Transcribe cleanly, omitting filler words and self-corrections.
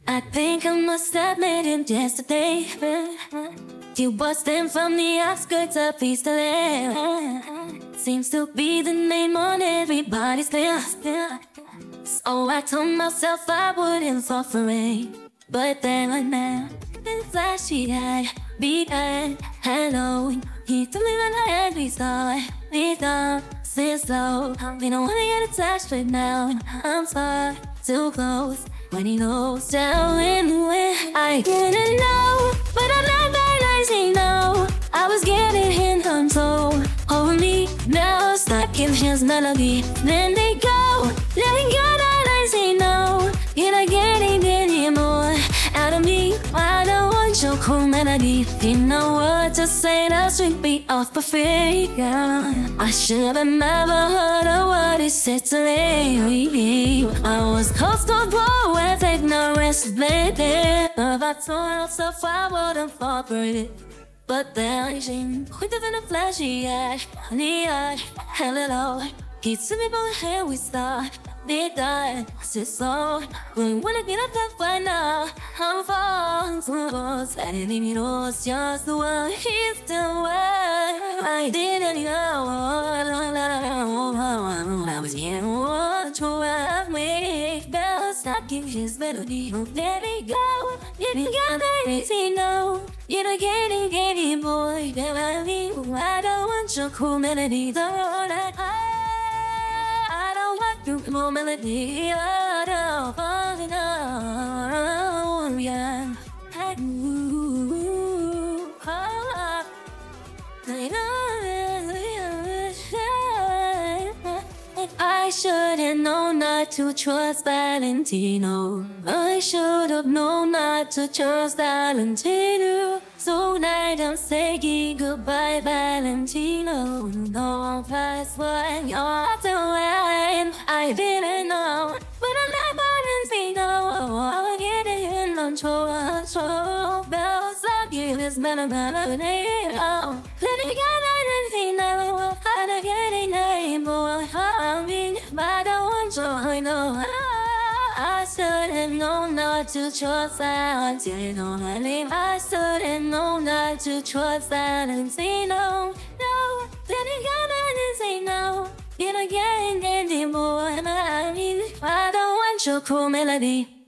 I think I must have met him yesterday. He was them from the outskirts of Easterland. Seems to be the name on everybody's list. So I told myself I wouldn't fall for it. But then I met this flashy guy, big eye, hello. He told me when I had we saw it. We thought, sit slow. We don't wanna get attached right now. I'm far too close. When he goes down in the wind, I didn't know, but I'm not that I no. I was getting in control. Hold me now, stuck in his melody. Then they go, letting go that I say no. You're not getting any more out of me. I don't want your cool melody. You know what to say, now sweep me off my feet. I should have never heard of what he said to me. I was comfortable with ignorance, baby. If I told myself I wouldn't fall for it. But then I seen quicker than a flashy eye, honey, I held it all. He took me by the hand, we start. They died, sit slow. We wanna get up that fight now. I'm falling through walls. I didn't even know it's just the one. He's still where I didn't know. I was getting what you have me. Bells knocking his melody. Let me go. If you got that easy, no. You're not getting any boy. I don't want your cool melody. You more melody, I don't fall down, yeah. I should've known not to trust Valentino. I should've known not to trust Valentino. So tonight I'm saying goodbye, Valentino. No past what you're doing. I didn't know, but I'm not Valentino. I'm getting in control. Bells up, you is better. Let me go, Valentino. I'm getting name, boy. I mean, I don't want you, I know. I should've known not to trust Valentino. I should've known not to trust Valentino. No, then you got Valentino. You're not getting any more. I mean, I don't want your cool melody.